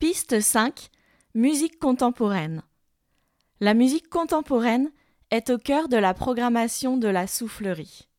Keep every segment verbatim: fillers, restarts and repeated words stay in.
Piste cinq. Musique contemporaine. La musique contemporaine est au cœur de la programmation de la soufflerie.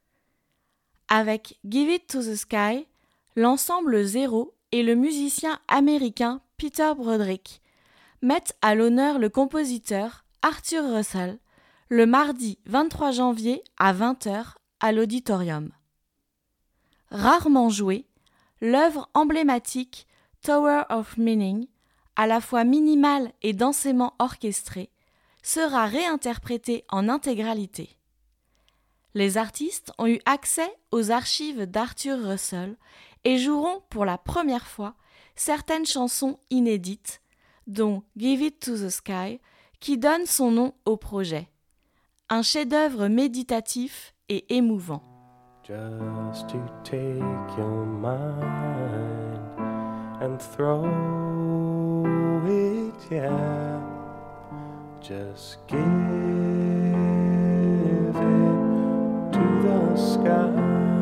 Avec Give It to the Sky, l'ensemble Zéro et le musicien américain Peter Broderick mettent à l'honneur le compositeur Arthur Russell le mardi vingt-trois janvier à vingt heures à l'Auditorium. Rarement jouée, l'œuvre emblématique Tower of Meaning, à la fois minimale et densément orchestrée, sera réinterprétée en intégralité. Les artistes ont eu accès aux archives d'Arthur Russell et joueront pour la première fois certaines chansons inédites, dont Give It to the Sky, qui donne son nom au projet. Un chef-d'œuvre méditatif et émouvant. Just to take your mind and throw it, yeah. Just give it to the sky.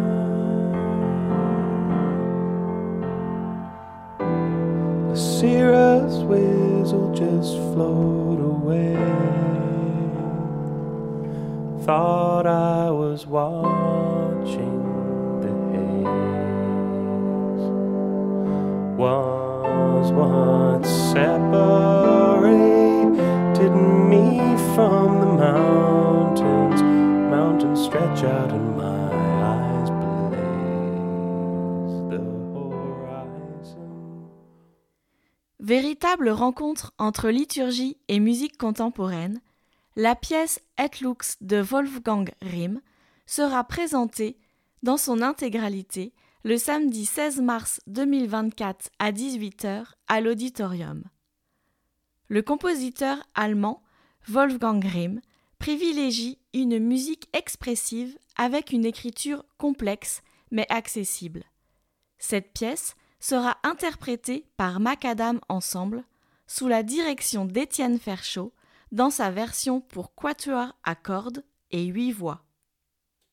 The cirrus waves will just float away. Thought I was watching the haze. Was what separated me from the mountains. Mountains stretch out and my eyes blaze the horizon. Véritable rencontre entre liturgie et musique contemporaine, la pièce Et Lux de Wolfgang Rihm sera présentée dans son intégralité le samedi seize mars deux mille vingt-quatre à dix-huit heures à l'Auditorium. Le compositeur allemand Wolfgang Rihm privilégie une musique expressive avec une écriture complexe mais accessible. Cette pièce sera interprétée par Macadam Ensemble sous la direction d'Étienne Ferchaud dans sa version pour quatuor à cordes et huit voix.